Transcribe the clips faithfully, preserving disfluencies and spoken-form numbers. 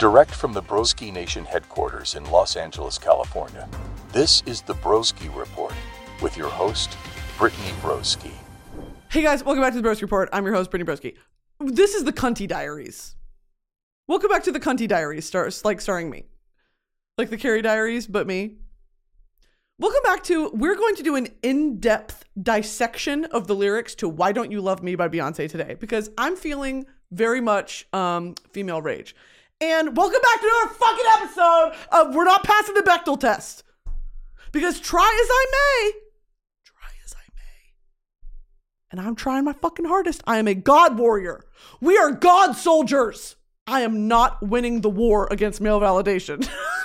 Direct from the Broski Nation headquarters in Los Angeles, California, this is the Broski Report with your host, Brittany Broski. Hey guys, welcome back to the Broski Report. I'm your host, Brittany Broski. This is the Cunty Diaries. Welcome back to the Cunty Diaries, stars like starring me. Like the Carrie Diaries, but me. Welcome back to, we're going to do an in-depth dissection of the lyrics to Why Don't You Love Me by Beyonce today, because I'm feeling very much um, female rage. And welcome back to another fucking episode of We're Not Passing the Bechdel Test. Because try as I may, try as I may, and I'm trying my fucking hardest. I am a God warrior. We are God soldiers. I am not winning the war against male validation.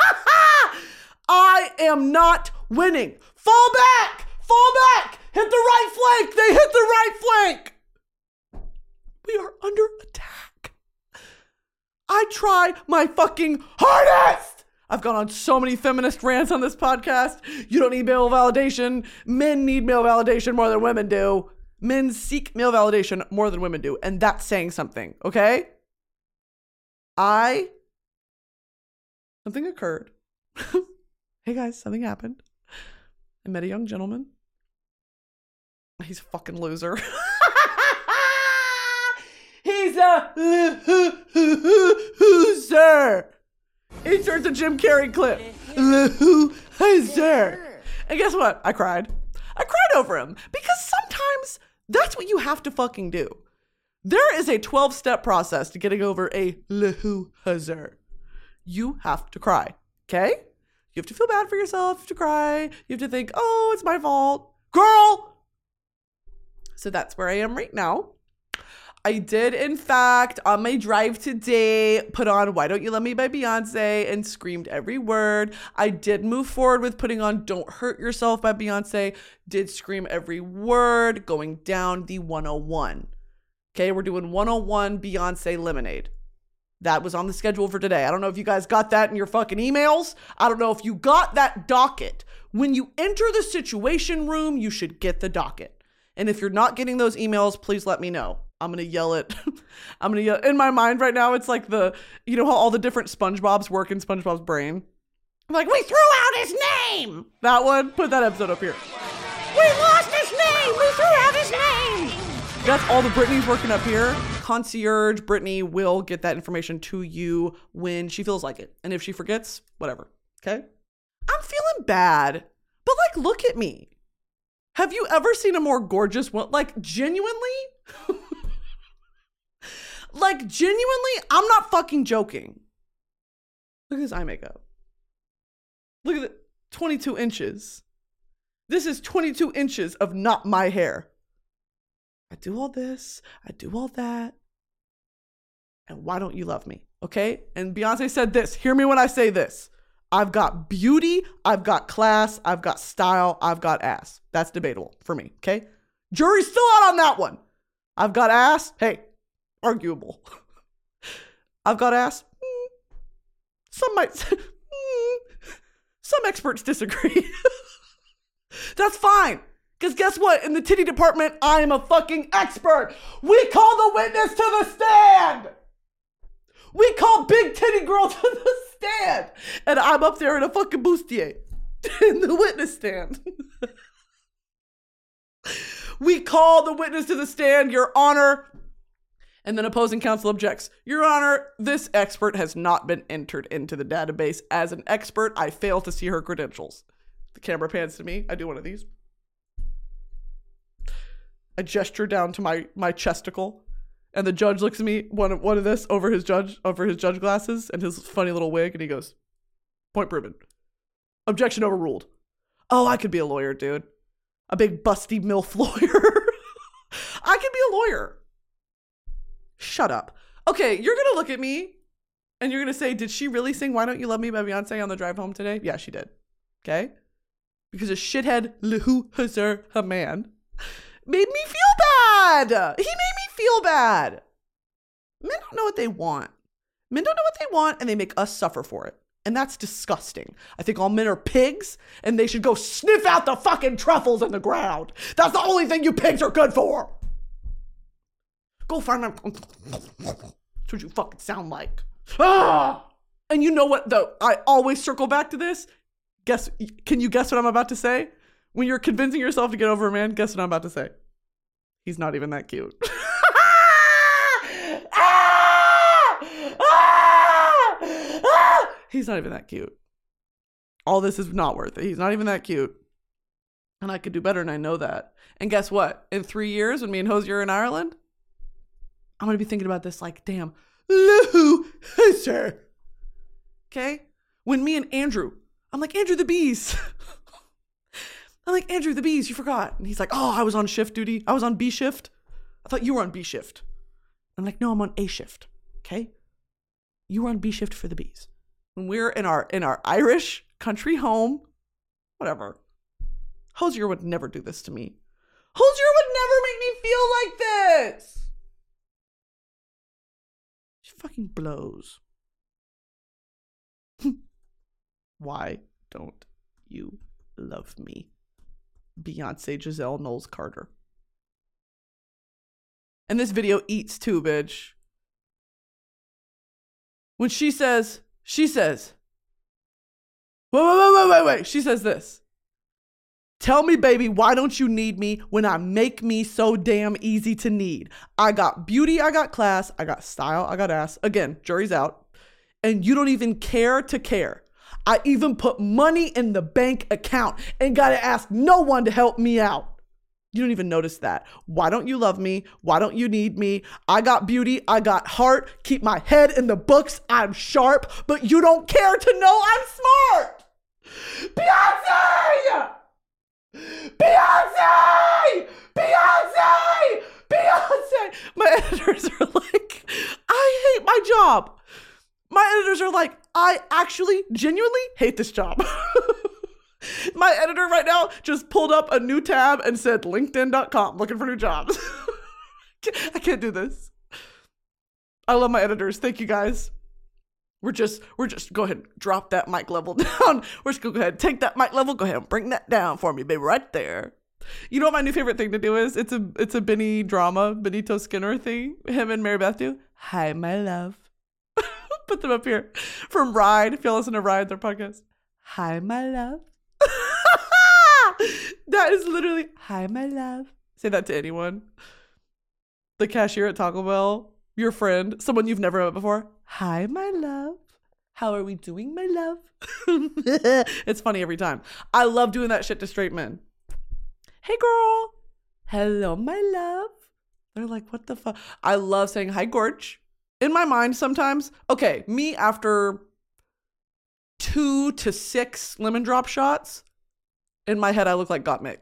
I am not winning. Fall back, fall back, hit the right flank. They hit the right flank. We are under attack. I try my fucking hardest. I've gone on so many feminist rants on this podcast. You don't need male validation. Men need male validation more than women do. Men seek male validation more than women do. And that's saying something, okay? I, something occurred. Hey guys, something happened. I met a young gentleman. He's a fucking loser. He's a loser. Insert a Jim Carrey clip. Loser. And guess what? I cried. I cried over him because sometimes that's what you have to fucking do. There is a twelve-step process to getting over a loser. You have to cry, okay? You have to feel bad for yourself. You have to cry. You have to think, oh, it's my fault. Girl! So that's where I am right now. I did, in fact, on my drive today, put on Why Don't You Love Me by Beyonce and screamed every word. I did move forward with putting on Don't Hurt Yourself by Beyonce. Did scream every word, going down the one oh one. Okay, we're doing one oh one Beyonce Lemonade. That was on the schedule for today. I don't know if you guys got that in your fucking emails. I don't know if you got that docket. When you enter the Situation Room, you should get the docket. And if you're not getting those emails, please let me know. I'm going to yell it. I'm going to yell. In my mind right now, it's like the, you know how all the different SpongeBobs work in SpongeBob's brain? I'm like, we threw out his name. That one, put that episode up here. We lost his name. We threw out his name. That's all the Brittany's working up here. Concierge Brittany will get that information to you when she feels like it. And if she forgets, whatever. Okay? I'm feeling bad, but like, look at me. Have you ever seen a more gorgeous one? Like, genuinely? Like, genuinely, I'm not fucking joking. Look at this eye makeup. Look at it. twenty-two inches. This is twenty-two inches of not my hair. I do all this. I do all that. And why don't you love me? Okay? And Beyonce said this. Hear me when I say this. I've got beauty. I've got class. I've got style. I've got ass. That's debatable for me. Okay? Jury's still out on that one. I've got ass. Hey, arguable. I've got ass. Mm. Some might say, mm. Some experts disagree. That's fine. Because guess what? In the titty department, I am a fucking expert. We call the witness to the stand. We call big titty girl to the stand. And I'm up there in a fucking bustier in the witness stand. We call the witness to the stand, Your Honor. And then opposing counsel objects. Your Honor, this expert has not been entered into the database as an expert. I fail to see her credentials. The camera pans to me. I do one of these. I gesture down to my, my chesticle. And the judge looks at me, one, one of this, over his judge, over his judge glasses and his funny little wig. And he goes, point proven. Objection overruled. Oh, I could be a lawyer, dude. A big busty MILF lawyer. I could be a lawyer. Shut up. Okay, you're going to look at me and you're going to say, did she really sing Why Don't You Love Me by Beyonce on the drive home today? Yeah, she did. Okay? Because a shithead loser, a man, made me feel bad. He made me feel bad. Men don't know what they want. Men don't know what they want and they make us suffer for it. And that's disgusting. I think all men are pigs and they should go sniff out the fucking truffles in the ground. That's the only thing you pigs are good for. Go find them. That's what you fucking sound like. Ah! And you know what, though? I always circle back to this. Guess, can you guess what I'm about to say? When you're convincing yourself to get over a man, guess what I'm about to say? He's not even that cute. He's not even that cute. All this is not worth it. He's not even that cute. And I could do better, and I know that. And guess what? In three years, when me and Hosier are in Ireland, I'm going to be thinking about this like, damn, Lou Hosier. Okay? When me and Andrew, I'm like, Andrew the Bees. I'm like, Andrew the Bees, you forgot. And he's like, oh, I was on shift duty. I was on B shift. I thought you were on B shift. I'm like, no, I'm on A shift. Okay? You were on B shift for the Bees. When we're in our in our Irish country home, whatever. Hosier would never do this to me. Hosier would never make me feel like this. She fucking blows. Why don't you love me? Beyonce Giselle Knowles Carter. And this video eats too, bitch. When she says, she says, wait, wait, wait, wait, wait, wait. She says this. Tell me, baby, why don't you need me when I make me so damn easy to need? I got beauty, I got class, I got style, I got ass. Again, jury's out. And you don't even care to care. I even put money in the bank account and gotta ask no one to help me out. You don't even notice that. Why don't you love me? Why don't you need me? I got beauty, I got heart, keep my head in the books, I'm sharp, but you don't care to know I'm smart. Beyonce! Beyonce! Beyonce! Beyonce! My editors are like, I hate my job. My editors are like, I actually genuinely hate this job. My editor right now just pulled up a new tab and said linkedin dot com, looking for new jobs. I can't do this. I love my editors. Thank you guys. We're just, we're just, go ahead, drop that mic level down. We're just gonna go ahead, take that mic level, go ahead and bring that down for me, baby, right there. You know what my new favorite thing to do is? It's a, it's a Benny drama, Benito Skinner thing. Him and Mary Beth do. Hi, my love. Put them up here. From Ride, if y'all listen to Ride, their podcast. Hi, my love. That is literally, hi, my love. Say that to anyone. The cashier at Taco Bell, your friend, someone you've never met before. Hi, my love. How are we doing, my love? It's funny every time. I love doing that shit to straight men. Hey, girl. Hello, my love. They're like, what the fuck? I love saying hi, Gorge. In my mind sometimes, okay, me after two to six lemon drop shots, in my head I look like Gottmik.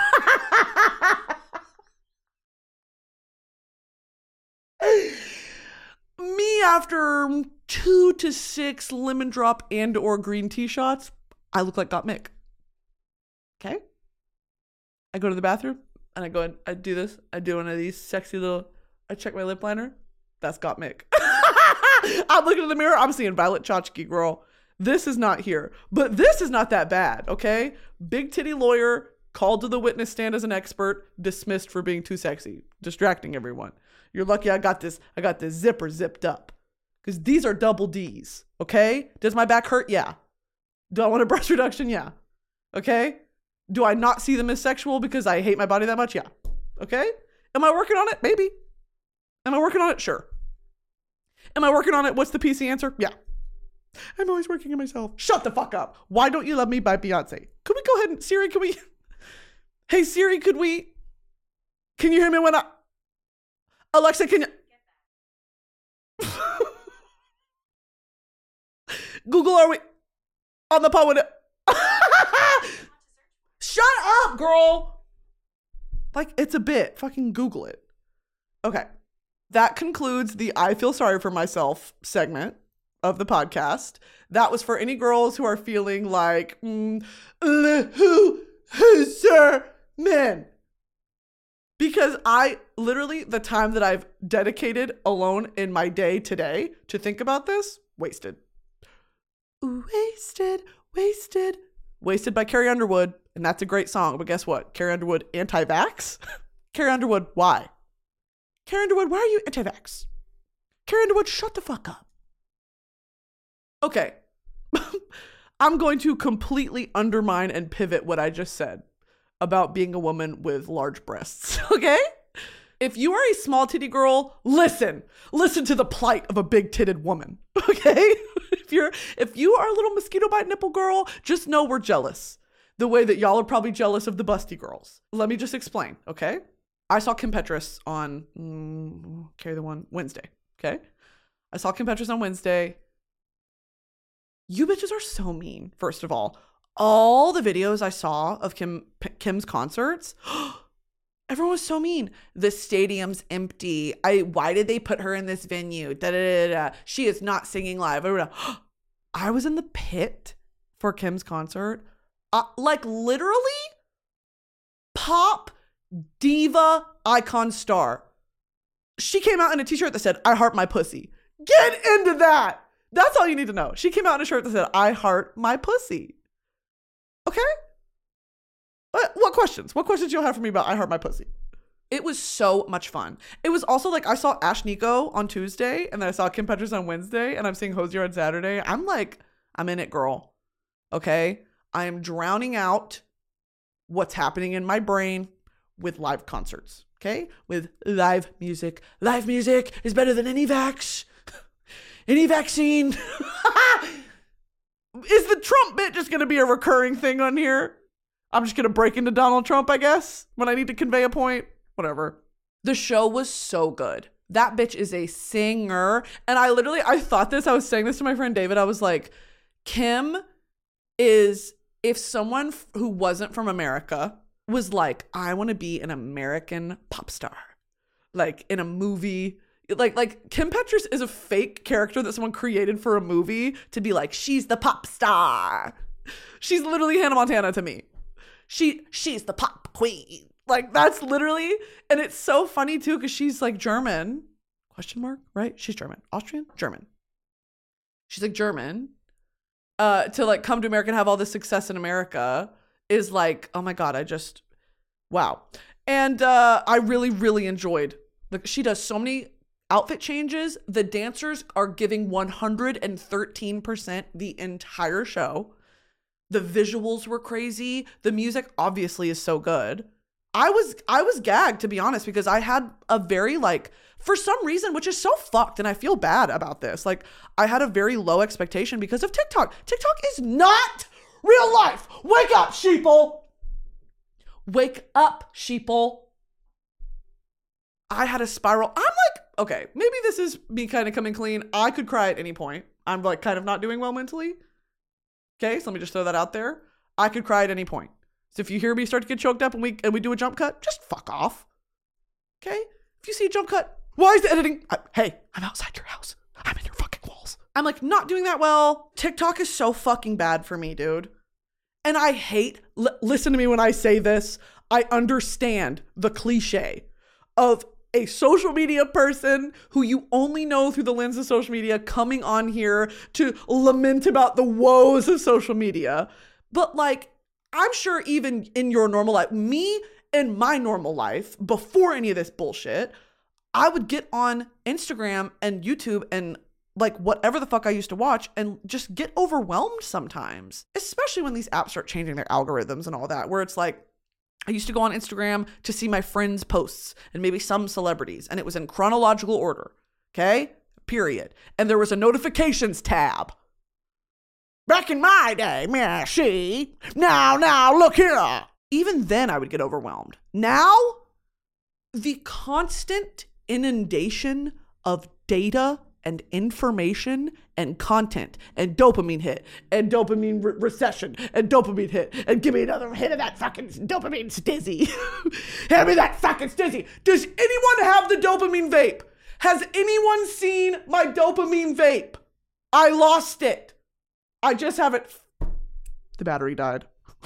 Me after two to six lemon drop and or green tea shots, I look like Gottmik. Okay? I go to the bathroom and I go and I do this. I do one of these sexy little, I check my lip liner. That's Gottmik. I'm looking in the mirror. I'm seeing Violet Chachki, girl. This is not here. But this is not that bad, okay? Big titty lawyer, called to the witness stand as an expert, dismissed for being too sexy, distracting everyone. You're lucky I got this, I got this zipper zipped up. Because these are double D's, okay? Does my back hurt? Yeah. Do I want a breast reduction? Yeah. Okay? Do I not see them as sexual because I hate my body that much? Yeah. Okay? Am I working on it? Maybe. Am I working on it? Sure. Am I working on it? What's the P C answer? Yeah. I'm always working on myself. Shut the fuck up. Why Don't You Love Me by Beyonce. Could we go ahead and, Siri, can we? Hey, Siri, could we? Can you hear me when I? Alexa, can you? Google, are we on the pod with it? Shut up, girl. Like, it's a bit. Fucking Google it. Okay. That concludes the I Feel Sorry for Myself segment of the podcast. That was for any girls who are feeling like, mm, who, who, sir, men. Because I literally, the time that I've dedicated alone in my day today to think about this, wasted. Wasted, wasted, wasted by Carrie Underwood. And that's a great song. But guess what? Carrie Underwood, anti-vax? Carrie Underwood, why? Carrie Underwood, why are you anti-vax? Carrie Underwood, shut the fuck up. Okay. I'm going to completely undermine and pivot what I just said about being a woman with large breasts, okay? If you are a small titty girl, listen. Listen to the plight of a big titted woman, okay? If you're if you are a little mosquito bite nipple girl, just know we're jealous. The way that y'all are probably jealous of the busty girls. Let me just explain, okay? I saw Kim Petras on mm, carry the one Wednesday, okay? I saw Kim Petras on Wednesday. You bitches are so mean, first of all. All the videos I saw of Kim Kim's concerts, everyone was so mean. The stadium's empty. I why did they put her in this venue? Da, da, da, da. She is not singing live. I was in the pit for Kim's concert. Uh, like literally pop diva icon star. She came out in a t-shirt that said, I heart my pussy. Get into that. That's all you need to know. She came out in a shirt that said, I heart my pussy. Okay? What, what questions? What questions you'll have for me about I heart my pussy? It was so much fun. It was also like I saw Ash Nico on Tuesday and then I saw Kim Petras on Wednesday and I'm seeing Hozier on Saturday. I'm like, I'm in it, girl. Okay? I am drowning out what's happening in my brain with live concerts. Okay? With live music. Live music is better than any vax. Any vaccine. Is the Trump bit just going to be a recurring thing on here? I'm just going to break into Donald Trump, I guess, when I need to convey a point. Whatever. The show was so good. That bitch is a singer. And I literally, I thought this, I was saying this to my friend David. I was like, Kim is, if someone who wasn't from America was like, I want to be an American pop star, like in a movie. Like, like Kim Petras is a fake character that someone created for a movie to be like, she's the pop star. She's literally Hannah Montana to me. She, she's the pop queen. Like, that's literally, and it's so funny too, because she's like German, question mark, right? She's German, Austrian, German. She's like German. Uh, to like come to America and have all this success in America is like, oh my God, I just, wow. And uh, I really, really enjoyed, like, she does so many outfit changes. The dancers are giving one hundred thirteen percent the entire show. The visuals were crazy. The music obviously is so good. I was I was gagged, to be honest, because I had a very like, for some reason, which is so fucked, and I feel bad about this. Like, I had a very low expectation because of TikTok. TikTok is not real life. Wake up, sheeple. Wake up, sheeple. I had a spiral. I'm like, okay, maybe this is me kind of coming clean. I could cry at any point. I'm like kind of not doing well mentally. Okay, so let me just throw that out there. I could cry at any point. So if you hear me start to get choked up and we and we do a jump cut, just fuck off. Okay? If you see a jump cut, why is the editing? I, hey, I'm outside your house. I'm in your fucking walls. I'm like not doing that well. TikTok is so fucking bad for me, dude. And I hate, l- listen to me when I say this. I understand the cliche of a social media person who you only know through the lens of social media coming on here to lament about the woes of social media. But like, I'm sure even in your normal life, me in my normal life, before any of this bullshit, I would get on Instagram and YouTube and like whatever the fuck I used to watch and just get overwhelmed sometimes, especially when these apps start changing their algorithms and all that, where it's like, I used to go on Instagram to see my friends' posts and maybe some celebrities, and it was in chronological order, okay? Period. And there was a notifications tab. Back in my day, man, see? Now, now, look here. Even then, I would get overwhelmed. Now, the constant inundation of data and information and content and dopamine hit and dopamine re- recession and dopamine hit and give me another hit of that fucking dopamine stizzy. Hand me that fucking stizzy. Does anyone have the dopamine vape? Has anyone seen my dopamine vape? I lost it. I just haven't. The battery died.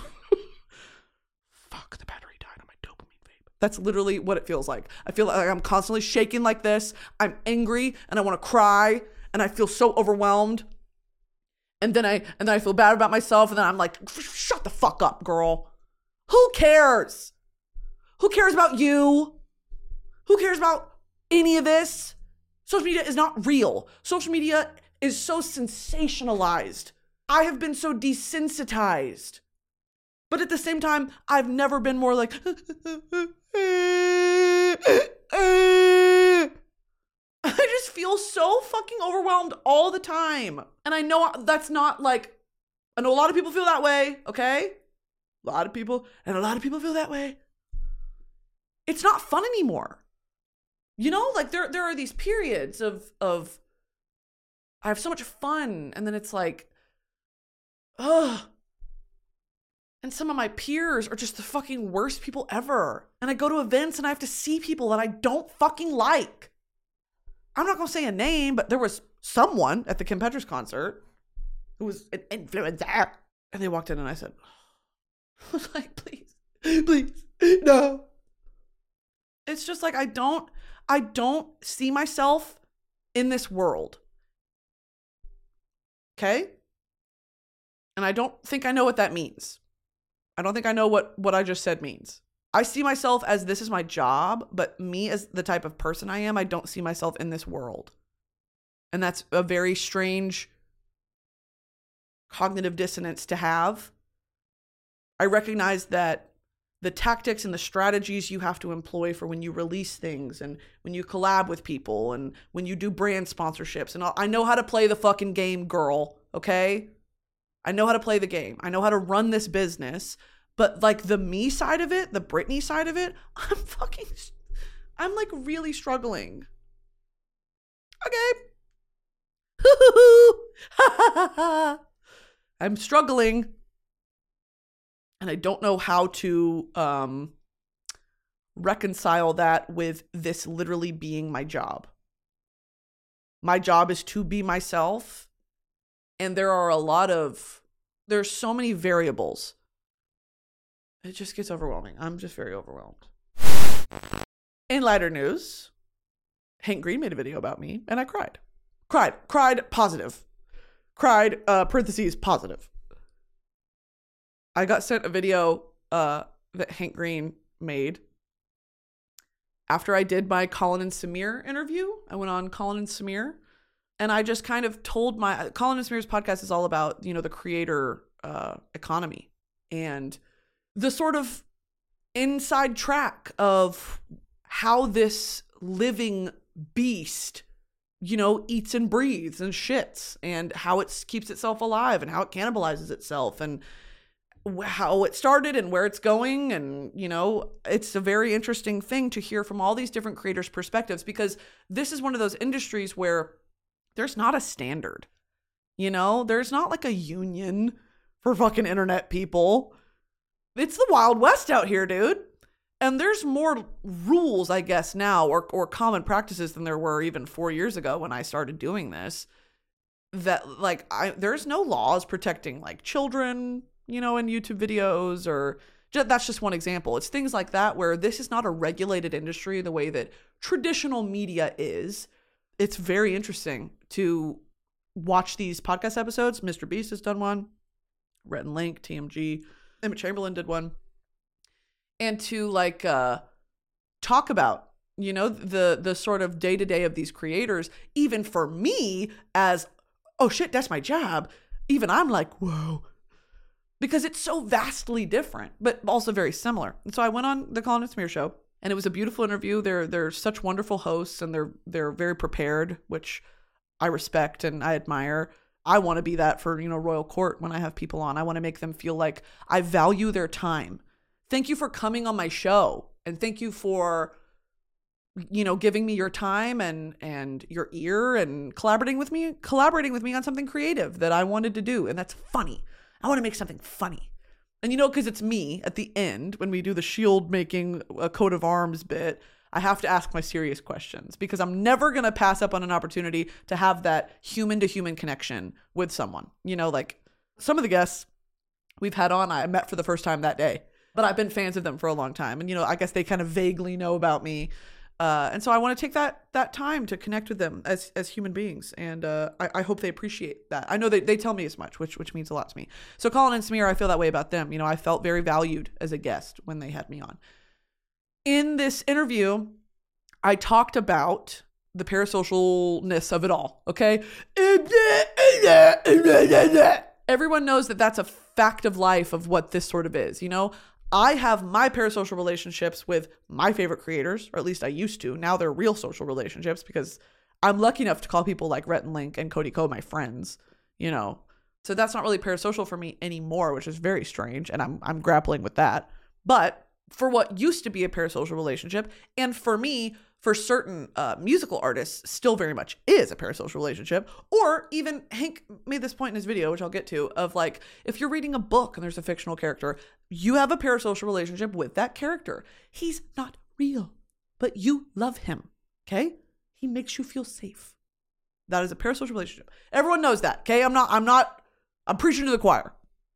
Fuck, the battery died on my dopamine vape. That's literally what it feels like. I feel like I'm constantly shaking like this. I'm angry and I want to cry and I feel so overwhelmed. And then I and then I feel bad about myself and then I'm like, shut the fuck up, girl. Who cares? Who cares about you? Who cares about any of this? Social media is not real. Social media is so sensationalized. I have been so desensitized. But at the same time, I've never been more like, I just feel so fucking overwhelmed all the time. And I know that's not like, I know a lot of people feel that way, okay? A lot of people, and a lot of people feel that way. It's not fun anymore. You know, like there there are these periods of of I have so much fun, and then it's like, ugh. And some of my peers are just the fucking worst people ever. And I go to events and I have to see people that I don't fucking like. I'm not gonna say a name, but there was someone at the Kim Petras concert who was an influencer. And they walked in and I said, I was like, please, please, no. It's just like, I don't, I don't see myself in this world. Okay? And I don't think I know what that means. I don't think I know what, what I just said means. I see myself as this is my job, but me as the type of person I am, I don't see myself in this world. And that's a very strange cognitive dissonance to have. I recognize that the tactics and the strategies you have to employ for when you release things and when you collab with people and when you do brand sponsorships and all, I know how to play the fucking game, girl, okay? I know how to play the game. I know how to run this business, but like the me side of it, the Brittany side of it, I'm fucking, I'm like really struggling. Okay. I'm struggling. And I don't know how to um, reconcile that with this literally being my job. My job is to be myself. And there are a lot of, there's so many variables. It just gets overwhelming. I'm just very overwhelmed. In lighter news, Hank Green made a video about me and I cried. Cried. Cried positive. Cried, uh, parentheses, positive. I got sent a video uh, that Hank Green made after I did my Colin and Samir interview. I went on Colin and Samir, and I just kind of told my Colin and Samir's podcast is all about, you know, the creator uh, economy and the sort of inside track of how this living beast, you know, eats and breathes and shits, and how it keeps itself alive and how it cannibalizes itself and how it started and where it's going. And, you know, it's a very interesting thing to hear from all these different creators' perspectives, because this is one of those industries where there's not a standard, you know, there's not like a union for fucking internet people. It's the Wild West out here, dude. And there's more rules, I guess, now, or, or common practices than there were even four years ago when I started doing this. That like, I, there's no laws protecting like children, you know, in YouTube videos, or just, that's just one example. It's things like that where this is not a regulated industry the way that traditional media is. It's very interesting to watch these podcast episodes. Mister Beast has done one. Rhett and Link, T M G, Emma Chamberlain did one. And to like uh, talk about, you know, the the sort of day-to-day of these creators, even for me as, oh shit, that's my job. Even I'm like, whoa. Because it's so vastly different, but also very similar. And so I went on the Colin and Samir show, and it was a beautiful interview. They're they're such wonderful hosts, and they're they're very prepared, which I respect and I admire. I want to be that for, you know, Royal Court when I have people on. I want to make them feel like I value their time. Thank you for coming on my show, and thank you for, you know, giving me your time and and your ear and collaborating with me, collaborating with me on something creative that I wanted to do, and that's funny. I want to make something funny. And, you know, because it's me at the end when we do the shield making a coat of arms bit, I have to ask my serious questions, because I'm never going to pass up on an opportunity to have that human to human connection with someone. You know, like some of the guests we've had on, I met for the first time that day, but I've been fans of them for a long time. And, you know, I guess they kind of vaguely know about me. Uh, and so I want to take that that time to connect with them as as human beings. And uh, I, I hope they appreciate that. I know they, they tell me as much, which which means a lot to me. So Colin and Samir, I feel that way about them. You know, I felt very valued as a guest when they had me on. In this interview, I talked about the parasocialness of it all, okay? Everyone knows that that's a fact of life of what this sort of is, you know? I have my parasocial relationships with my favorite creators, or at least I used to. Now they're real social relationships because I'm lucky enough to call people like Rhett and Link and Cody Ko my friends, you know? So that's not really parasocial for me anymore, which is very strange, and I'm I'm grappling with that. But for what used to be a parasocial relationship, and for me, for certain uh, musical artists, still very much is a parasocial relationship. Or even Hank made this point in his video, which I'll get to, of like, if you're reading a book and there's a fictional character, you have a parasocial relationship with that character. He's not real, but you love him, okay? He makes you feel safe. That is a parasocial relationship. Everyone knows that, okay? I'm not, I'm not, I'm preaching to the choir.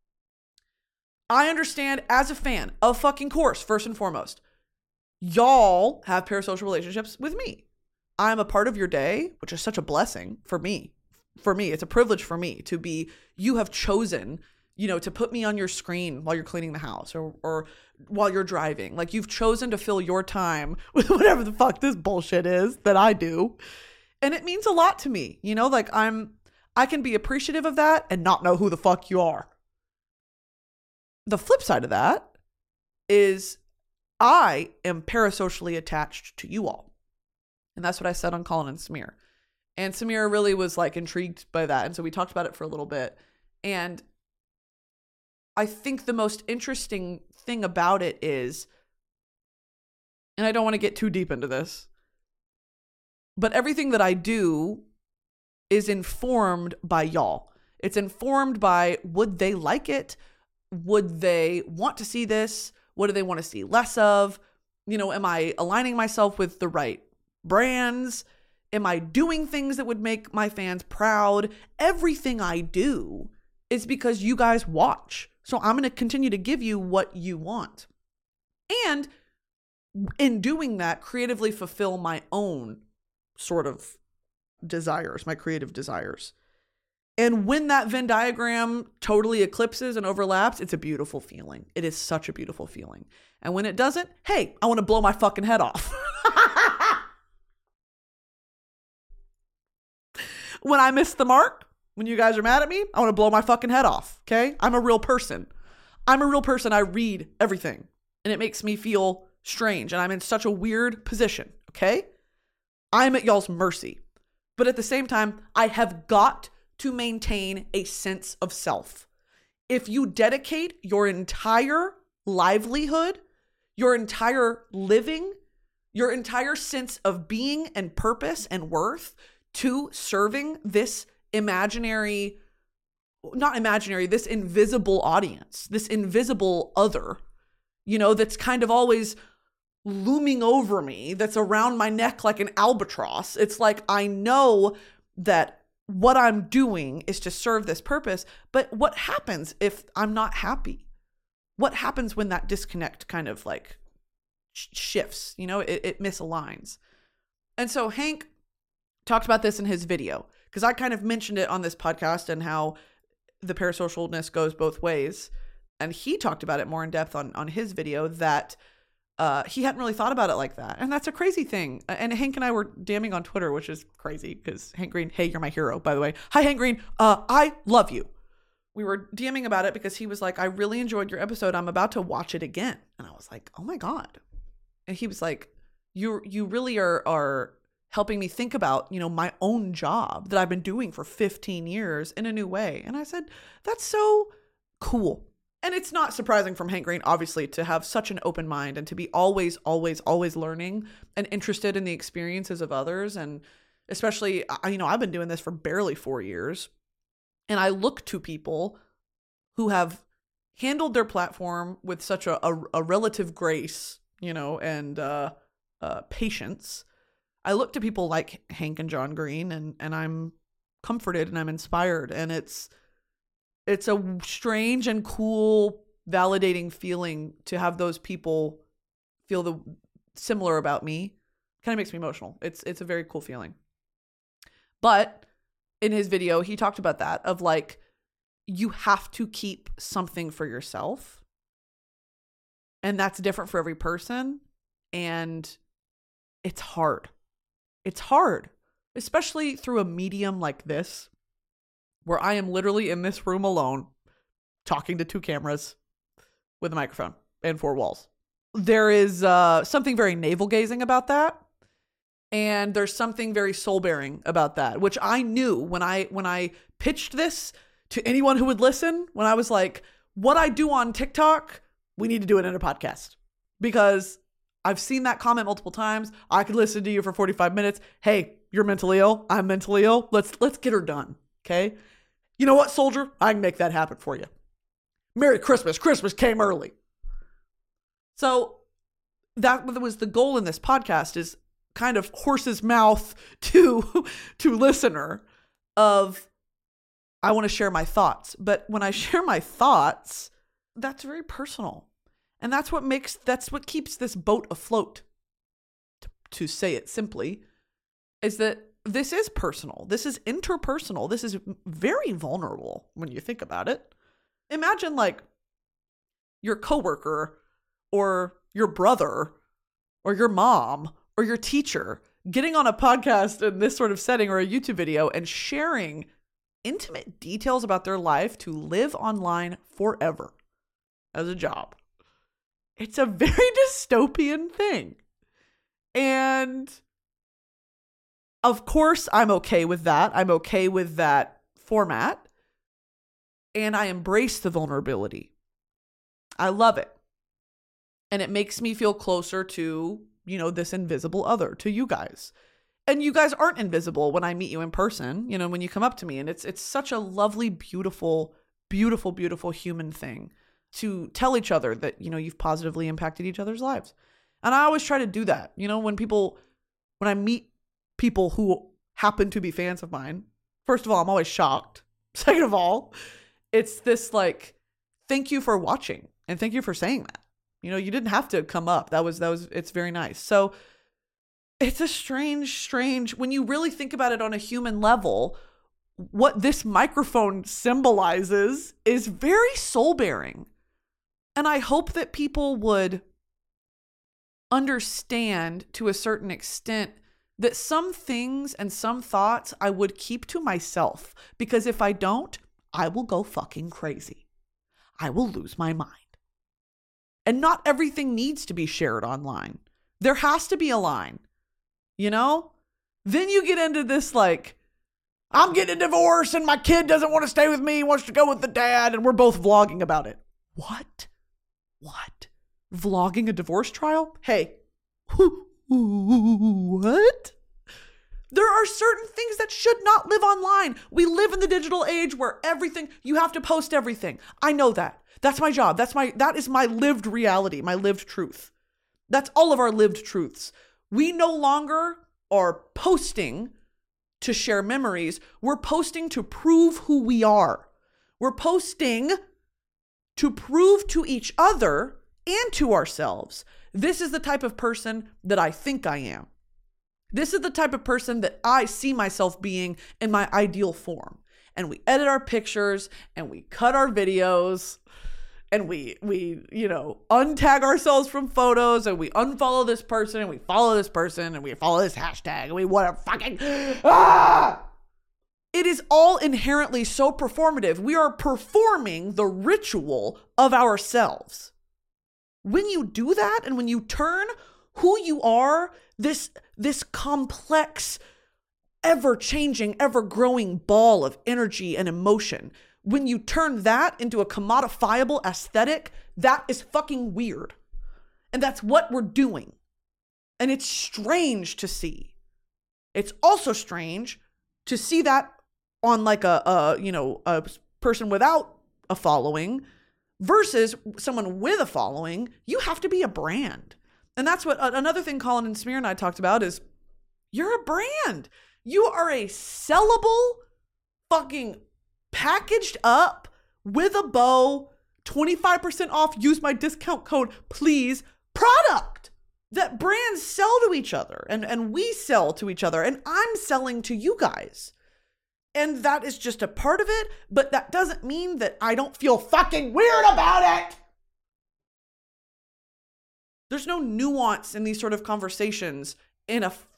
I understand as a fan of fucking course, first and foremost, y'all have parasocial relationships with me. I'm a part of your day, which is such a blessing for me. For me, it's a privilege for me to be, you have chosen, you know, to put me on your screen while you're cleaning the house or, or while you're driving. Like, you've chosen to fill your time with whatever the fuck this bullshit is that I do. And it means a lot to me, you know, like I'm, I can be appreciative of that and not know who the fuck you are. The flip side of that is I am parasocially attached to you all. And that's what I said on Colin and Samir. And Samir really was like intrigued by that. And so we talked about it for a little bit. And I think the most interesting thing about it is, and I don't want to get too deep into this, but everything that I do is informed by y'all. It's informed by, would they like it? Would they want to see this? What do they want to see less of? You know, am I aligning myself with the right brands? Am I doing things that would make my fans proud? Everything I do is because you guys watch. So I'm going to continue to give you what you want. And in doing that, creatively fulfill my own sort of desires, my creative desires. And when that Venn diagram totally eclipses and overlaps, it's a beautiful feeling. It is such a beautiful feeling. And when it doesn't, hey, I want to blow my fucking head off. When I miss the mark, when you guys are mad at me, I want to blow my fucking head off, okay? I'm a real person. I'm a real person. I read everything. And it makes me feel strange. And I'm in such a weird position, okay? I'm at y'all's mercy. But at the same time, I have got to maintain a sense of self. If you dedicate your entire livelihood, your entire living, your entire sense of being and purpose and worth to serving this imaginary, not imaginary, this invisible audience, this invisible other, you know, that's kind of always looming over me, that's around my neck like an albatross. It's like, I know that what I'm doing is to serve this purpose, but what happens if I'm not happy? What happens when that disconnect kind of like sh- shifts, you know, it, it misaligns. And so Hank talked about this in his video, because I kind of mentioned it on this podcast and how the parasocialness goes both ways. And he talked about it more in depth on, on his video, that Uh, he hadn't really thought about it like that. And that's a crazy thing. And Hank and I were damning on Twitter, which is crazy because Hank Green, hey, you're my hero, by the way. Hi, Hank Green. Uh, I love you. We were DMing about it because he was like, I really enjoyed your episode. I'm about to watch it again. And I was like, oh my God. And he was like, you you really are are helping me think about, you know, my own job that I've been doing for fifteen years in a new way. And I said, that's so cool. And it's not surprising from Hank Green, obviously, to have such an open mind and to be always, always, always learning and interested in the experiences of others. And especially, you know, I've been doing this for barely four years. And I look to people who have handled their platform with such a, a, a relative grace, you know, and uh, uh, patience. I look to people like Hank and John Green, and, and I'm comforted and I'm inspired. And it's, It's a strange and cool, validating feeling to have those people feel the similar about me. Kind of makes me emotional. It's it's a very cool feeling. But in his video, he talked about that, of like, you have to keep something for yourself. And that's different for every person. And it's hard. It's hard, especially through a medium like this, where I am literally in this room alone, talking to two cameras with a microphone and four walls. There is uh, something very navel-gazing about that. And there's something very soul-bearing about that, which I knew when I when I pitched this to anyone who would listen, when I was like, what I do on TikTok, we need to do it in a podcast. Because I've seen that comment multiple times. I could listen to you for forty-five minutes. Hey, you're mentally ill. I'm mentally ill. Let's let's get her done. Okay? You know what, soldier? I can make that happen for you. Merry Christmas. Christmas came early. So that was the goal in this podcast, is kind of horse's mouth to to listener of, I want to share my thoughts. But when I share my thoughts, that's very personal. And that's what makes, that's what keeps this boat afloat, to, to say it simply, is that this is personal. This is interpersonal. This is very vulnerable when you think about it. Imagine like your coworker or your brother or your mom or your teacher getting on a podcast in this sort of setting or a YouTube video and sharing intimate details about their life to live online forever as a job. It's a very dystopian thing. And of course, I'm okay with that. I'm okay with that format. And I embrace the vulnerability. I love it. And it makes me feel closer to, you know, this invisible other, to you guys. And you guys aren't invisible when I meet you in person, you know, when you come up to me. And it's it's such a lovely, beautiful, beautiful, beautiful human thing to tell each other that, you know, you've positively impacted each other's lives. And I always try to do that. You know, when people, when I meet people who happen to be fans of mine, first of all, I'm always shocked. Second of all, it's this like, thank you for watching and thank you for saying that. You know, you didn't have to come up. That was, that was, it's very nice. So it's a strange, strange, when you really think about it on a human level, what this microphone symbolizes is very soul-bearing. And I hope that people would understand to a certain extent that some things and some thoughts I would keep to myself, because if I don't, I will go fucking crazy. I will lose my mind. And not everything needs to be shared online. There has to be a line, you know? Then you get into this like, I'm getting a divorce and my kid doesn't want to stay with me, he wants to go with the dad, and we're both vlogging about it. What? What? Vlogging a divorce trial? Hey, what? There are certain things that should not live online. We live in the digital age where everything, you have to post everything. I know that. That's my job. That's my, that is my lived reality, my lived truth. That's all of our lived truths. We no longer are posting to share memories. We're posting to prove who we are. We're posting to prove to each other and to ourselves, this is the type of person that I think I am. This is the type of person that I see myself being in my ideal form. And we edit our pictures and we cut our videos and we, we, you know, untag ourselves from photos and we unfollow this person and we follow this person and we follow this hashtag and we whatever fucking, ah! It is all inherently so performative. We are performing the ritual of ourselves. When you do that and when you turn who you are, this, this complex, ever-changing, ever-growing ball of energy and emotion, when you turn that into a commodifiable aesthetic, that is fucking weird. And that's what we're doing. And it's strange to see. It's also strange to see that on like a, a you know, a person without a following versus someone with a following. You have to be a brand. And that's what another thing Colin and Samir and I talked about is you're a brand. You are a sellable, fucking packaged up with a bow, twenty-five percent off, use my discount code, please, product that brands sell to each other and, and we sell to each other and I'm selling to you guys. And that is just a part of it, but that doesn't mean that I don't feel fucking weird about it. There's no nuance in these sort of conversations in a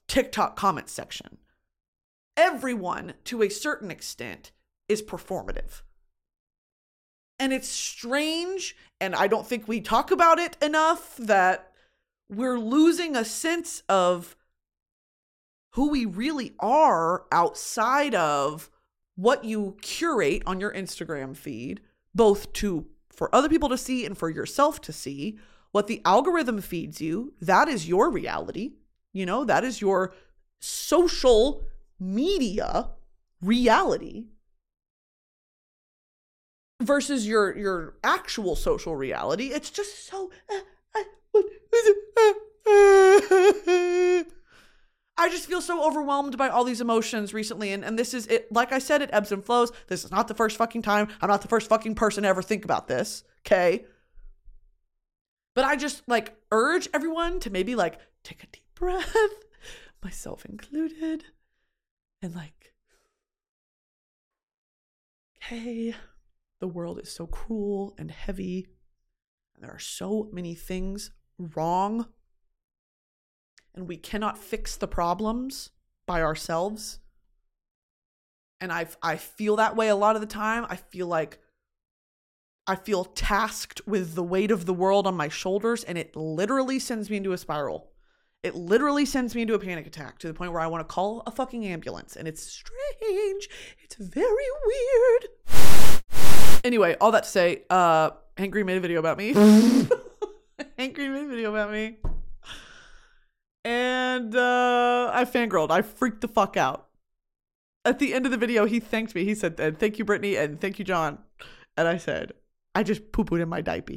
TikTok comment section. Everyone, to a certain extent, is performative. And it's strange, and I don't think we talk about it enough, that we're losing a sense of who we really are outside of what you curate on your Instagram feed, both to for other people to see and for yourself to see. What the algorithm feeds you, that is your reality. You know, that is your social media reality versus your your actual social reality. It's just so uh, uh, uh, uh, I just feel so overwhelmed by all these emotions recently. And, and this is it. Like I said, it ebbs and flows. This is not the first fucking time. I'm not the first fucking person to ever think about this. Okay. But I just like urge everyone to maybe like take a deep breath, myself included, and like, hey, the world is so cruel and heavy. And there are so many things wrong. And we cannot fix the problems by ourselves. And I I feel that way a lot of the time. I feel like I feel tasked with the weight of the world on my shoulders, and it literally sends me into a spiral. It literally sends me into a panic attack to the point where I want to call a fucking ambulance. And it's strange. It's very weird. Anyway, all that to say, uh, Hank Green made a video about me. Hank Green made a video about me. And uh, I fangirled. I freaked the fuck out. At the end of the video, he thanked me. He said, and thank you, Brittany, and thank you, John. And I said, I just poo-pooed in my diaper.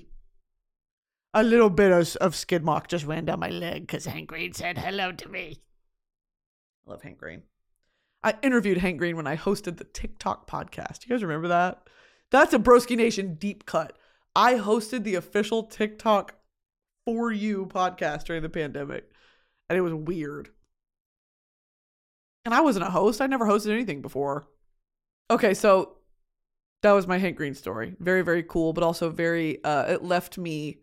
A little bit of, of skid mark just ran down my leg because Hank Green said hello to me. I love Hank Green. I interviewed Hank Green when I hosted the TikTok podcast. You guys remember that? That's a Broski Nation deep cut. I hosted the official TikTok For You podcast during the pandemic. And it was weird. And I wasn't a host. I never hosted anything before. Okay, so that was my Hank Green story. Very, very cool, but also very, uh, it left me,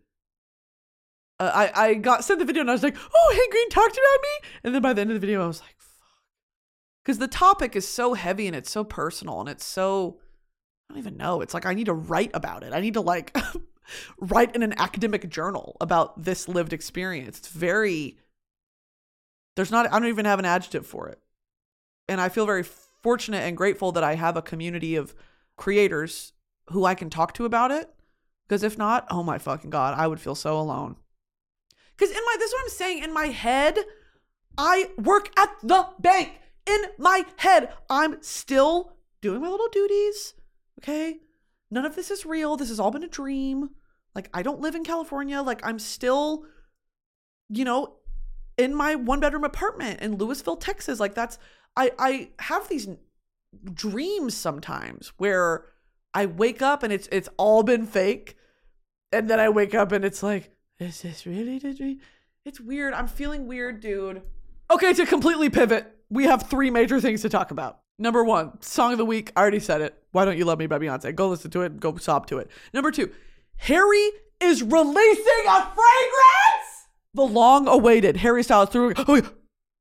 uh, I, I got sent the video and I was like, oh, Hank Green talked about me. And then by the end of the video, I was like, fuck. Because the topic is so heavy and it's so personal and it's so, I don't even know. It's like, I need to write about it. I need to like write in an academic journal about this lived experience. It's very... There's not, I don't even have an adjective for it. And I feel very fortunate and grateful that I have a community of creators who I can talk to about it. Because if not, oh my fucking God, I would feel so alone. Because in my, this is what I'm saying, in my head, I work at the bank. In my head, I'm still doing my little duties. Okay? None of this is real. This has all been a dream. Like, I don't live in California. Like, I'm still, you know, in my one bedroom apartment in Louisville, Texas. Like that's, I, I have these dreams sometimes where I wake up and it's, it's all been fake. And then I wake up and it's like, is this really the dream? It's weird. I'm feeling weird, dude. Okay. To completely pivot, we have three major things to talk about. Number one, song of the week. I already said it. Why Don't You Love Me by Beyonce. Go listen to it. Go sob to it. Number two, Harry is releasing a fragrance. The long-awaited Harry Styles through oh, three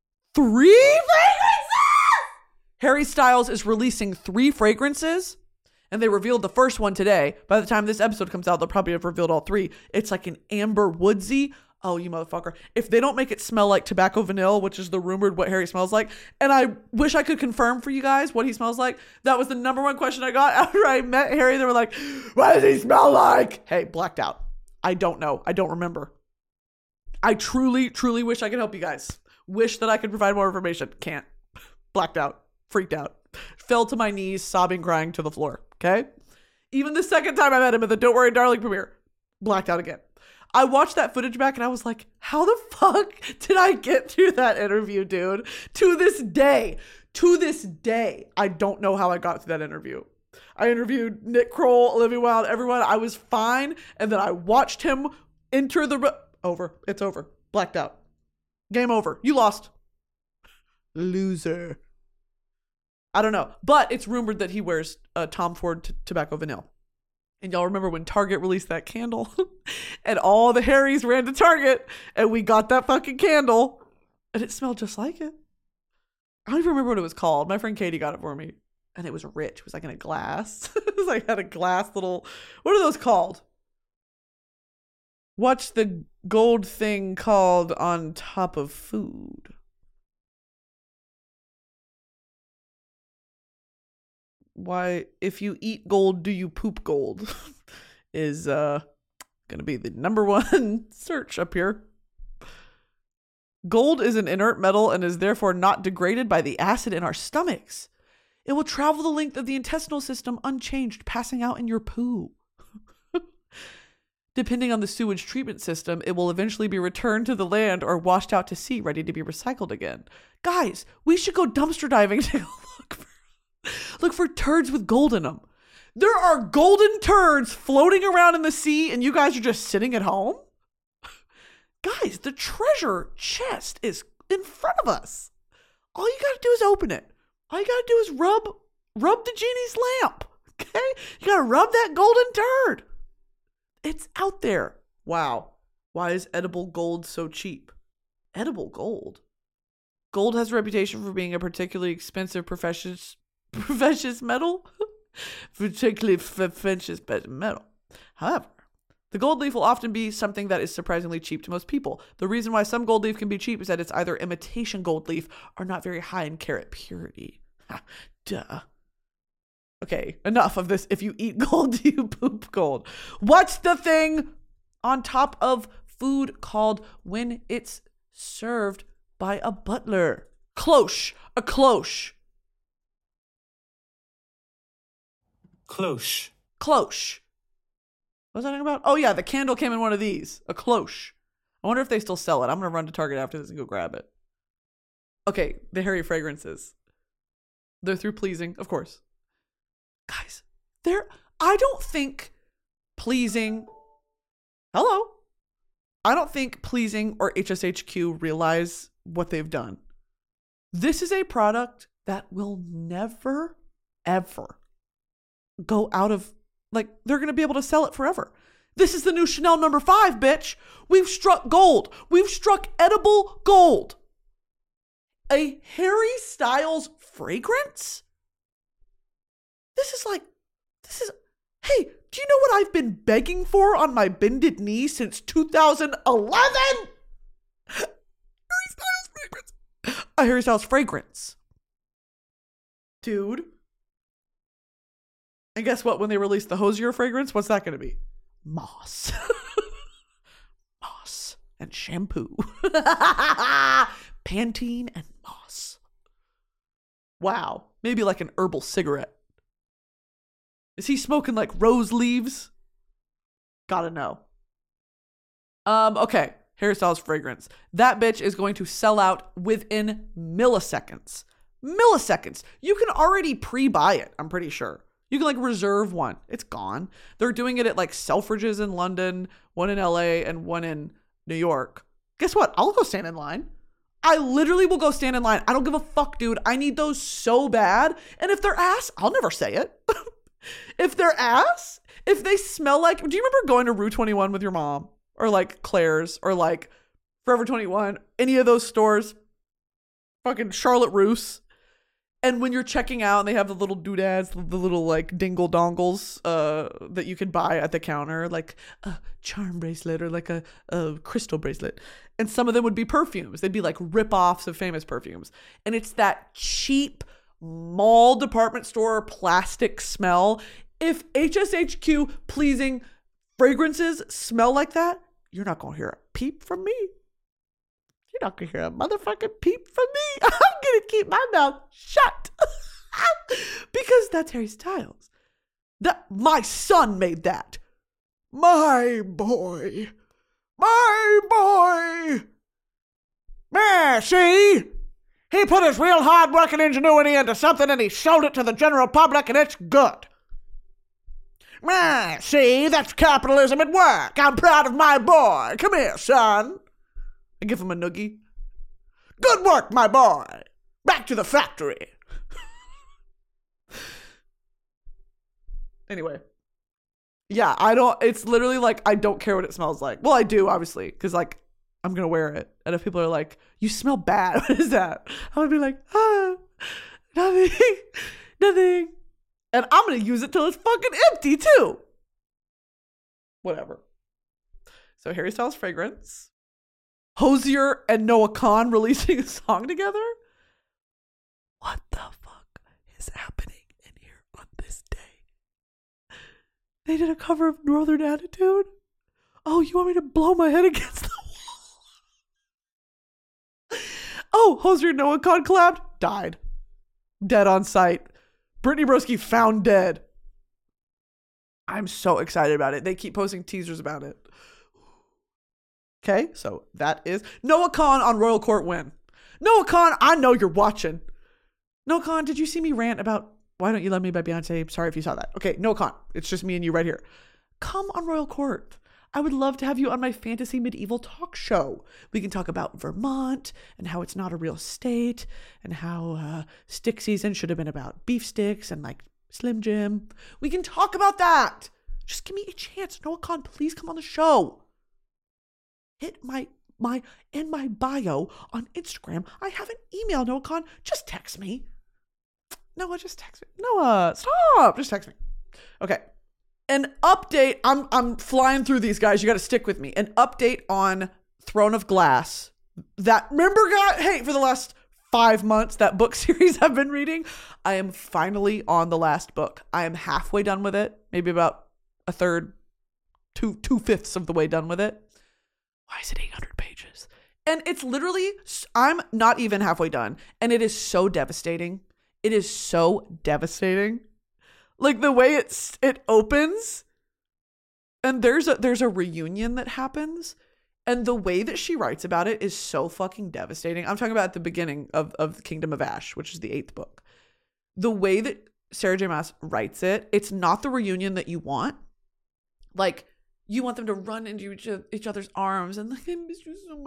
fragrances. Harry Styles is releasing three fragrances, and they revealed the first one today. By the time this episode comes out, they'll probably have revealed all three. It's like an amber woodsy. Oh, you motherfucker! If they don't make it smell like tobacco vanilla, which is the rumored what Harry smells like, and I wish I could confirm for you guys what he smells like. That was the number one question I got after I met Harry. They were like, "What does he smell like?" Hey, blacked out. I don't know. I don't remember. I truly, truly wish I could help you guys. Wish that I could provide more information. Can't. Blacked out. Freaked out. Fell to my knees, sobbing, crying to the floor. Okay? Even the second time I met him at the Don't Worry Darling premiere. Blacked out again. I watched that footage back and I was like, how the fuck did I get through that interview, dude? To this day. To this day. I don't know how I got through that interview. I interviewed Nick Kroll, Olivia Wilde, everyone. I was fine. And then I watched him enter the... Re- Over. It's over. Blacked out. Game over. You lost. Loser. I don't know. But it's rumored that he wears uh, Tom Ford t- Tobacco Vanilla. And y'all remember when Target released that candle? And all the Harrys ran to Target. And we got that fucking candle. And it smelled just like it. I don't even remember what it was called. My friend Katie got it for me. And it was rich. It was like in a glass. It was like had a glass little, what are those called? What's the gold thing called on top of food? Why, if you eat gold, do you poop gold? Is uh gonna be the number one search up here. Gold is an inert metal and is therefore not degraded by the acid in our stomachs. It will travel the length of the intestinal system unchanged, passing out in your poo. Depending on the sewage treatment system, it will eventually be returned to the land or washed out to sea, ready to be recycled again. Guys, we should go dumpster diving to look for, look for turds with gold in them. There are golden turds floating around in the sea, and you guys are just sitting at home? Guys, the treasure chest is in front of us. All you gotta do is open it. All you gotta do is rub, rub the genie's lamp, okay? You gotta rub that golden turd. It's out there. Wow. Why is edible gold so cheap? Edible gold? Gold has a reputation for being a particularly expensive precious, precious metal. Particularly precious metal. However, the gold leaf will often be something that is surprisingly cheap to most people. The reason why some gold leaf can be cheap is that it's either imitation gold leaf or not very high in carat purity. Ha, duh. Okay, enough of this. If you eat gold, do you poop gold? What's the thing on top of food called when it's served by a butler? Cloche. A cloche. Cloche. Cloche. What was I talking about? Oh yeah, the candle came in one of these. A cloche. I wonder if they still sell it. I'm going to run to Target after this and go grab it. Okay, the Harry fragrances. They're through Pleasing, of course. Guys, they're, I don't think Pleasing, hello. I don't think Pleasing or H S H Q realize what they've done. This is a product that will never, ever go out of, like, they're going to be able to sell it forever. This is the new Chanel number five, bitch. We've struck gold. We've struck edible gold. A Harry Styles fragrance? This is like, this is, hey, do you know what I've been begging for on my bended knee since two thousand eleven? Harry Styles fragrance. A Harry Styles fragrance. Dude. And guess what? When they release the Hosier fragrance, what's that going to be? Moss. Moss and shampoo. Pantene and moss. Wow. Maybe like an herbal cigarette. Is he smoking like rose leaves? Gotta know. Um, okay. Harry Styles fragrance. That bitch is going to sell out within milliseconds. Milliseconds. You can already pre-buy it, I'm pretty sure. You can like reserve one. It's gone. They're doing it at like Selfridges in London, one in L A, and one in New York. Guess what? I'll go stand in line. I literally will go stand in line. I don't give a fuck, dude. I need those so bad. And if they're ass, I'll never say it. If they're ass, if they smell like, do you remember going to Rue twenty-one with your mom? Or like Claire's or like Forever twenty-one, any of those stores? Fucking Charlotte Russe. And when you're checking out and they have the little doodads, the little like dingle dongles uh, that you can buy at the counter, like a charm bracelet or like a, a crystal bracelet. And some of them would be perfumes. They'd be like rip-offs of famous perfumes. And it's that cheap mall department store plastic smell. If H S H Q pleasing fragrances smell like that, you're not going to hear a peep from me. You're not going to hear a motherfucking peep from me. I'm going to keep my mouth shut. Because that's Harry Styles. That, my son made that. My boy. My boy. Man, see? He put his real hard work and ingenuity into something and he showed it to the general public and it's good. Man, see? That's capitalism at work. I'm proud of my boy. Come here, son. I give him a noogie. Good work, my boy. Back to the factory. Anyway. Yeah, I don't, it's literally like, I don't care what it smells like. Well, I do, obviously, because like, I'm going to wear it. And if people are like, you smell bad, what is that? I would be like, ah, nothing, nothing. And I'm going to use it till it's fucking empty too. Whatever. So Harry Styles fragrance. Hozier and Noah Kahan releasing a song together. What the fuck is happening in here on this day? They did a cover of Northern Attitude. Oh, you want me to blow my head against the wall? Oh, Hozier and Noah Kahan collabed. Died. Dead on sight. Brittany Broski found dead. I'm so excited about it. They keep posting teasers about it. Okay, so that is Noah Kahan on Royal Court win. Noah Kahan, I know you're watching. Noah Kahan, did you see me rant about Why Don't You Love Me by Beyonce? Sorry if you saw that. Okay, Noah Kahan, it's just me and you right here. Come on Royal Court. I would love to have you on my fantasy medieval talk show. We can talk about Vermont and how it's not a real state and how uh, stick season should have been about beef sticks and like Slim Jim. We can talk about that. Just give me a chance. Noah Kahan, please come on the show. Hit my, my, in my bio on Instagram. I have an email, Noah Kahan. Just text me. Noah, just text me. Noah, stop. Just text me. Okay. An update. I'm I'm flying through these guys. You got to stick with me. An update on Throne of Glass. That remember, guy. Hey, for the last five months, that book series I've been reading, I am finally on the last book. I am halfway done with it. Maybe about a third, two two fifths of the way done with it. Why is it eight hundred pages? And it's literally. I'm not even halfway done, and it is so devastating. It is so devastating. Like the way it's it opens and there's a there's a reunion that happens, and the way that she writes about it is so fucking devastating. I'm talking about at the beginning of, of Kingdom of Ash, which is the eighth book. The way that Sarah J. Maas writes it, it's not the reunion that you want. Like, you want them to run into each, each other's arms and like, I miss you so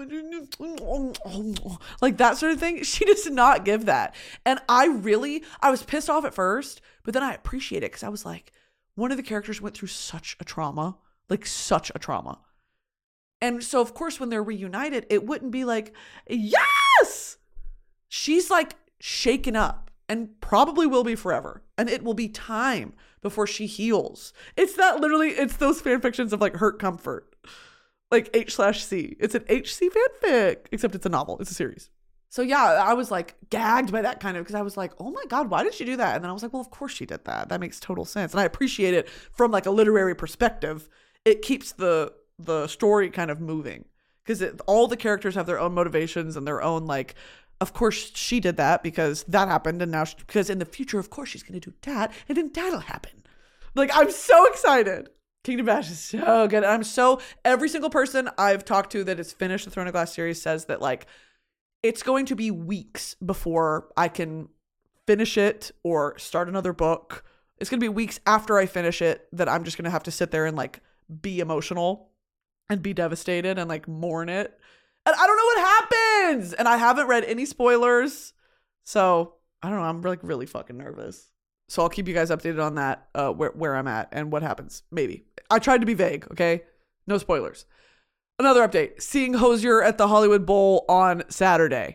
much. Like that sort of thing. She does not give that. And I really, I was pissed off at first, but then I appreciate it because I was like, one of the characters went through such a trauma, like such a trauma. And so, of course, when they're reunited, it wouldn't be like, yes! She's like shaken up and probably will be forever. And it will be time before she heals. It's not literally, it's those fan fictions of like Hurt Comfort, like H slash C. It's an H C fanfic, except it's a novel. It's a series. So yeah, I was like gagged by that kind of, because I was like, oh my God, why did she do that? And then I was like, well, of course she did that. That makes total sense. And I appreciate it from like a literary perspective. It keeps the the story kind of moving because all the characters have their own motivations and their own like, of course she did that because that happened. And now, she, because in the future, of course she's going to do that. And then that'll happen. Like, I'm so excited. Kingdom of Ash is so good. I'm so, every single person I've talked to that has finished the Throne of Glass series says that like, it's going to be weeks before I can finish it or start another book. It's going to be weeks after I finish it that I'm just going to have to sit there and like be emotional and be devastated and like mourn it. And I don't know what happens. And I haven't read any spoilers. So I don't know. I'm like really fucking nervous. So I'll keep you guys updated on that, uh, where, where I'm at and what happens. Maybe. I tried to be vague. Okay. No spoilers. Another update. Seeing Hozier at the Hollywood Bowl on Saturday.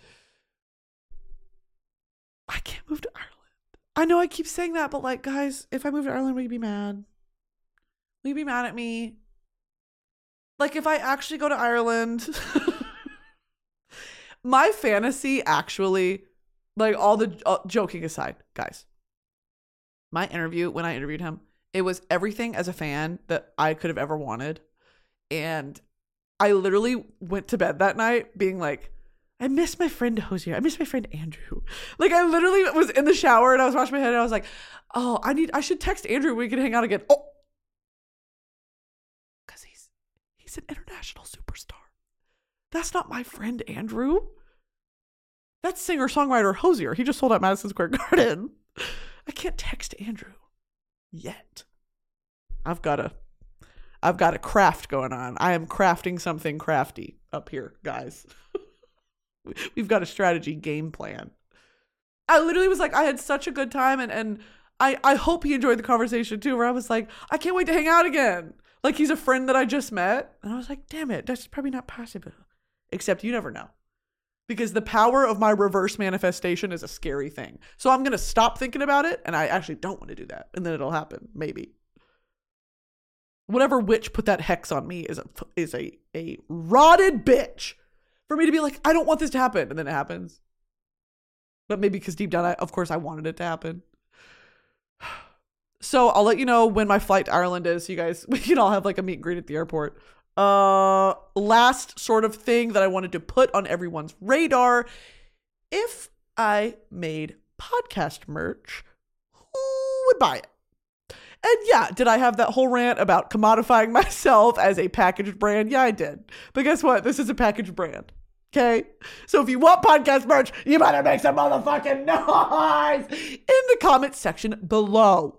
I can't move to Ireland. I know I keep saying that, but like, guys, if I move to Ireland, will you be mad? Will you be mad at me? Like, if I actually go to Ireland, my fantasy actually, like all the uh, joking aside, guys, my interview, when I interviewed him, it was everything as a fan that I could have ever wanted. And I literally went to bed that night being like, I miss my friend Hozier. I miss my friend Andrew. Like, I literally was in the shower and I was washing my head and I was like, oh, I need, I should text Andrew. We can hang out again. Oh, because he's, he's an international superstar. That's not my friend Andrew. That's singer-songwriter Hozier. He just sold out Madison Square Garden. I can't text Andrew yet. I've got a, I've got a craft going on. I am crafting something crafty up here, guys. We've got a strategy game plan. I literally was like, I had such a good time. And, and I, I hope he enjoyed the conversation too, where I was like, I can't wait to hang out again. Like he's a friend that I just met. And I was like, damn it, that's probably not possible. Except you never know. Because the power of my reverse manifestation is a scary thing. So I'm going to stop thinking about it. And I actually don't want to do that. And then it'll happen. Maybe. Whatever witch put that hex on me is a, is a, a rotted bitch. For me to be like, I don't want this to happen. And then it happens. But maybe because deep down, I, of course, I wanted it to happen. So I'll let you know when my flight to Ireland is. So you guys, we can all have like a meet and greet at the airport. Uh, last sort of thing that I wanted to put on everyone's radar. If I made podcast merch, who would buy it? And yeah, did I have that whole rant about commodifying myself as a packaged brand? Yeah, I did. But guess what? This is a packaged brand. Okay? So if you want podcast merch, you better make some motherfucking noise in the comments section below.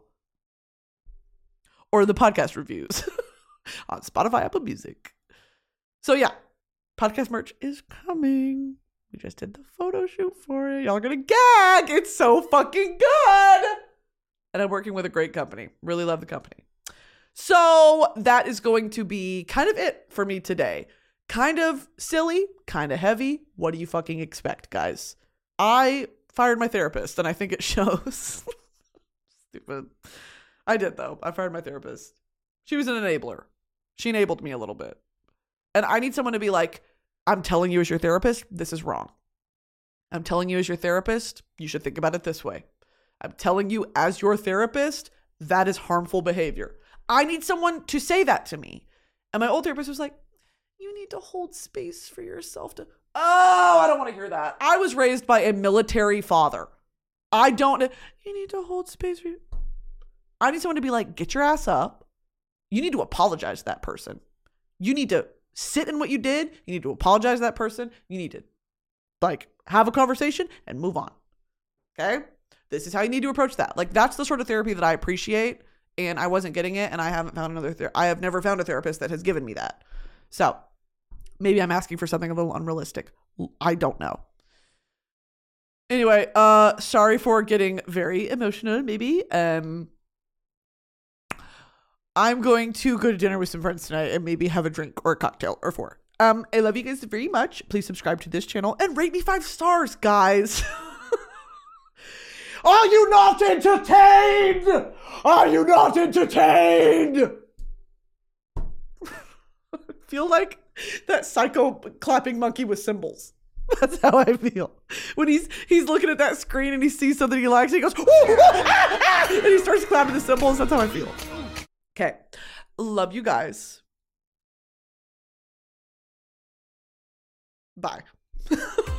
Or the podcast reviews on Spotify, Apple Music. So yeah, podcast merch is coming. We just did the photo shoot for it. Y'all are gonna gag. It's so fucking good. And I'm working with a great company. Really love the company. So that is going to be kind of it for me today. Kind of silly, kind of heavy. What do you fucking expect, guys? I fired my therapist and I think it shows. Stupid. I did, though. I fired my therapist. She was an enabler. She enabled me a little bit. And I need someone to be like, I'm telling you as your therapist, this is wrong. I'm telling you as your therapist, you should think about it this way. I'm telling you as your therapist, that is harmful behavior. I need someone to say that to me. And my old therapist was like, you need to hold space for yourself to... Oh, I don't want to hear that. I was raised by a military father. I don't... You need to hold space for... I need someone to be like, get your ass up. You need to apologize to that person. You need to sit in what you did. You need to apologize to that person. You need to like have a conversation and move on. Okay? This is how you need to approach that. Like that's the sort of therapy that I appreciate, and I wasn't getting it, and I haven't found another ther- I have never found a therapist that has given me that. So maybe I'm asking for something a little unrealistic. I don't know. Anyway, uh sorry for getting very emotional maybe. Um I'm going to go to dinner with some friends tonight and maybe have a drink or a cocktail or four. Um, I love you guys very much. Please subscribe to this channel and rate me five stars, guys. Are you not entertained? Are you not entertained? I feel like that psycho clapping monkey with cymbals. That's how I feel. When he's he's looking at that screen and he sees something he likes, and he goes, and he starts clapping the cymbals. That's how I feel. Okay. Love you guys. Bye.